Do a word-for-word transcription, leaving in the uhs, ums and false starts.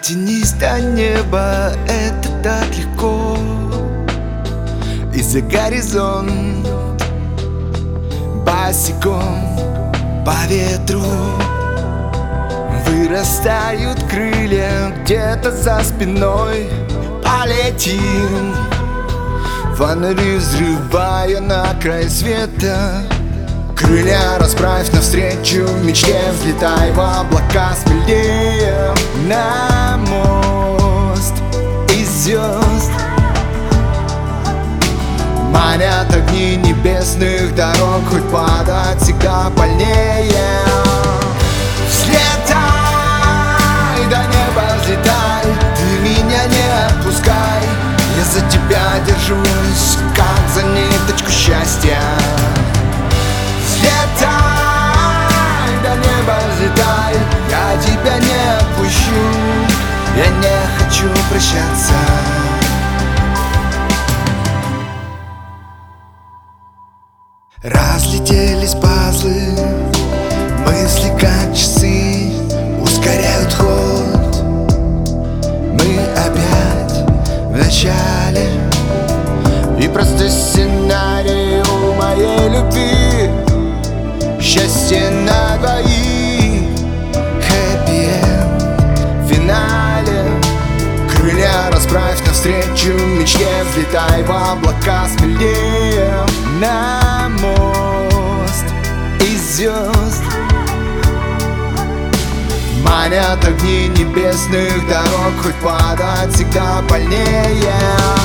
Дотянись до неба, это так легко. И за горизонт босиком по ветру вырастают крылья где-то за спиной. Полетим, фонари взрывая на край света. Крылья расправь навстречу мечте, взлетай в облака смелее. На мост из звезд манят огни небесных дорог, хоть падать всегда больнее. Взлетай, до неба взлетай, ты меня не отпускай. Я за тебя держусь, как за ниточку счастья. Взлетай, до неба взлетай, я тебя не отпущу, я не хочу прощаться. Разлетелись пазлы, мысли как часы ускоряют ход. Мы опять в начале, и простой сценарий у моей любви. Счастье на двоих, хэппи-энд в финале. Крылья расправь навстречу мечте, взлетай в облака смелее. На мост из звезд манят огни небесных дорог, хоть падать всегда больнее.